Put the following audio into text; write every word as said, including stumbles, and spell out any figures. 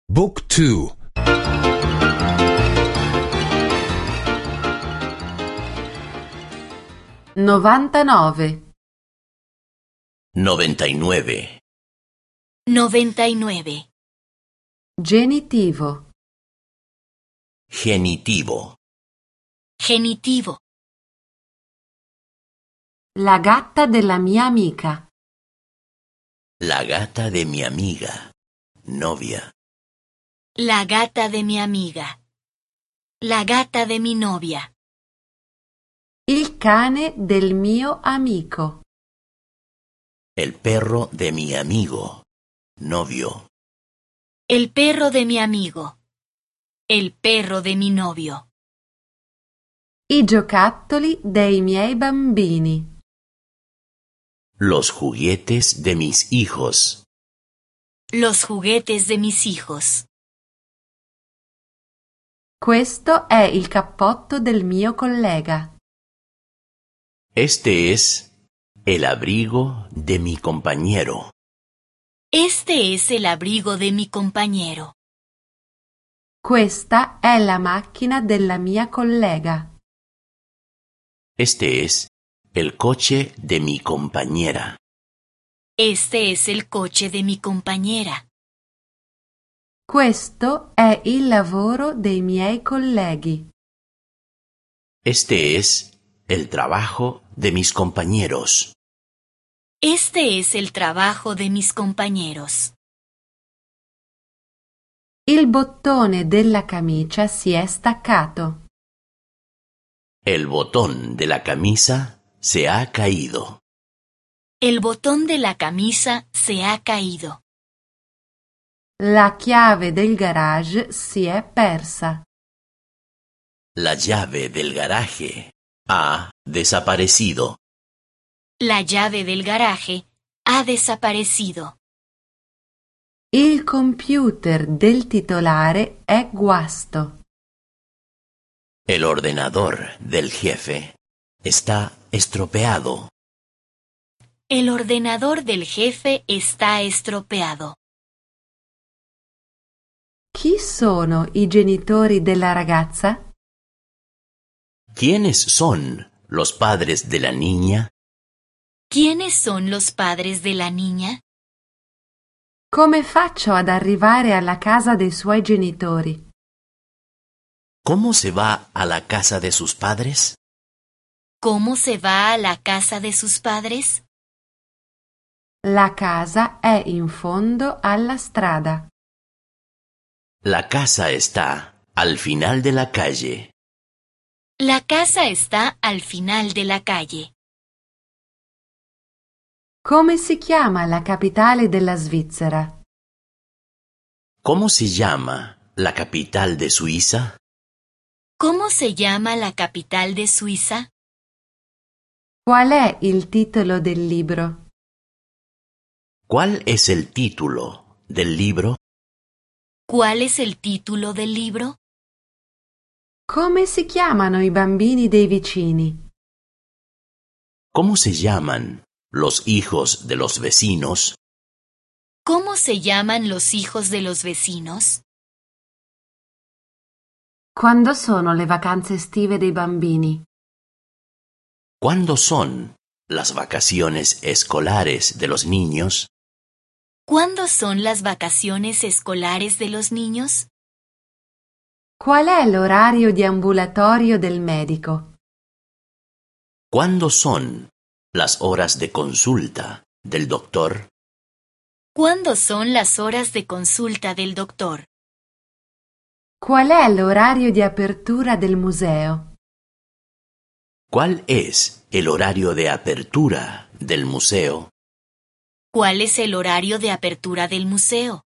บุ๊กทู novantanove noventa y nueve. noventa y nueve. genitivo Genitivo. Genitivo. la gatta della mia amica La gata de mi amiga. Novia. La gata de mi amiga. La gata de mi novia. il cane del mio amico El perro de mi amigo. Novio. El perro de mi amigo. El perro de mi novio. i giocattoli dei miei bambini Los juguetes de mis hijos. Los juguetes de mis hijos. questo è il cappotto del mio collega Este es el abrigo de mi compañero. Este es el abrigo de mi compañero. questa è la macchina della mia collega Este es el coche de mi compañera. Este es el coche de mi compañera. questo è il lavoro dei miei colleghi Este es el trabajo de mis compañeros. Este es el trabajo de mis compañeros. il bottone della camicia si è staccato El botón de la camisa se ha caído. El botón de la camisa se ha caído. la chiave del garage si è persa La llave del garaje ha desaparecido. La llave del garaje ha desaparecido. il computer del titolare è guasto El ordenador del jefe está estropeado. El ordenador del jefe está estropeado. chi sono i genitori della ragazza? ¿Quiénes son los padres de la niña? ¿Quiénes son los padres de la niña? Come faccio ad arrivare alla casa dei suoi genitori? ¿Cómo se va a la casa de sus padres? ¿Cómo se va a la casa de sus padres? La casa è in fondo alla strada. La casa está al final de la calle. La casa está al final de la calle. Come si chiama la capitale della Svizzera? ¿Cómo se llama la capital de Suiza? ¿Cómo se llama la capital de Suiza? Qual è il titolo del libro? ¿Cuál es el título del libro? ¿Cuál es el título del libro? Come si chiamano i bambini dei vicini? ¿Cómo se llaman los hijos de los vecinos? ¿Cómo se llaman los hijos de los vecinos? Quando sono le vacanze estive dei bambini? ¿Cuándo son las vacaciones escolares de los niños? ¿Cuándo son las vacaciones escolares de los niños? Qual è l'orario di ambulatorio del medico? ¿Cuándo son las horas de consulta del doctor? ¿Cuándo son las horas de consulta del doctor? Qual è l'orario di apertura del museo? ¿Cuál es el horario de apertura del museo? ¿Cuál es el horario de apertura del museo?